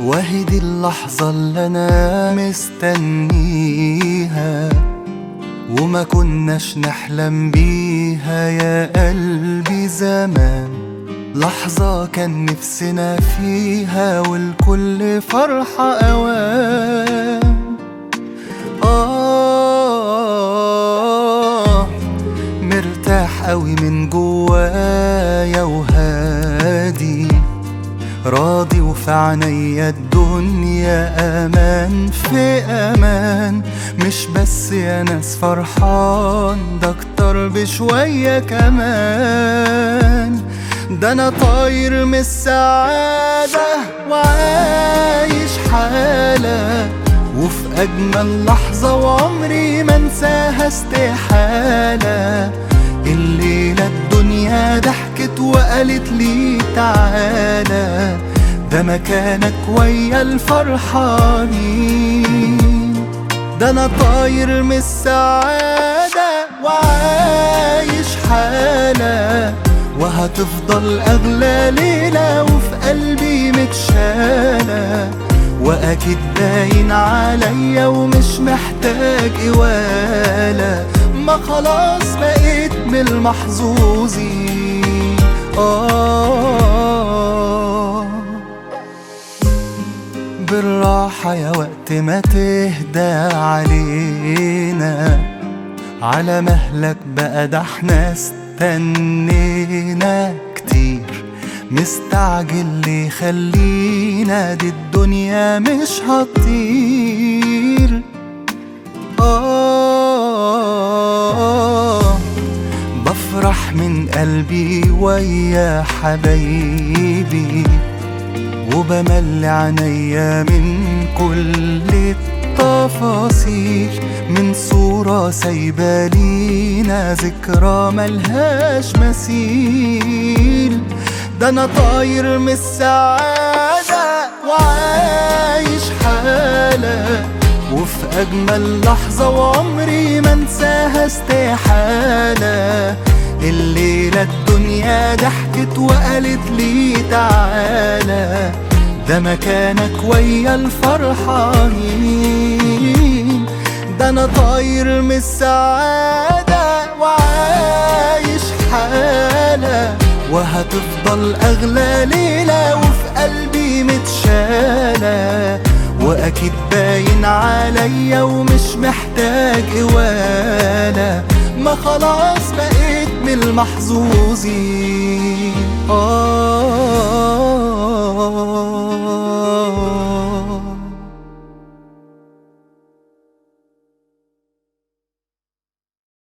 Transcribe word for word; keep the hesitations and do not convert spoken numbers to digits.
وهي دي اللحظة اللي أنا مستنيها وما كناش نحلم بيها يا قلبي زمان. لحظة كان نفسنا فيها والكل فرحة أوان. آه مرتاح قوي من جوايا وهادي، راضي وفي عينيا الدنيا أمان في أمان. مش بس يا ناس فرحان، ده أكتر بشوية كمان. ده أنا طاير من السعادة وعايش حالة، وفي أجمل لحظة وعمري ما انساها استحالة. الليلة الدنيا ضحكت وقالت لي تعالى، ده مكانك ويا الفرحانين. ده أنا طاير من السعادة وعايش حالة، وهتفضل أغلى ليلة وفي قلبي متشالة. وأكيد باين عليا ومش محتاج إوالة، ما خلاص بقيت من المحظوظين. آه بالراحة يا وقت ما تهدى علينا، على مهلك بقى ده احنا استنينا كتير. مستعجل ليه؟ خلينا، دي الدنيا مش هتطير. آه بفرح من قلبي ويا حبايبي، وبملي عينيا من كل التفاصيل. من صورة سايبة لينا ذكرى ملهاش مثيل. ده أنا طاير من السعادة وعايش حالة، وفي أجمل لحظة وعمري ما انساها استحالة. الليلة الدنيا ضحكت وقالت لي تعالى، ده مكانك ويا الفرحانين. ده أنا طاير من السعادة وعايش حالة، وهتفضل أغلى ليلة وفي قلبي متشالة. وأكيد باين عليا ومش محتاج إوالة، ما خلاص بقيت من المحظوظين. آه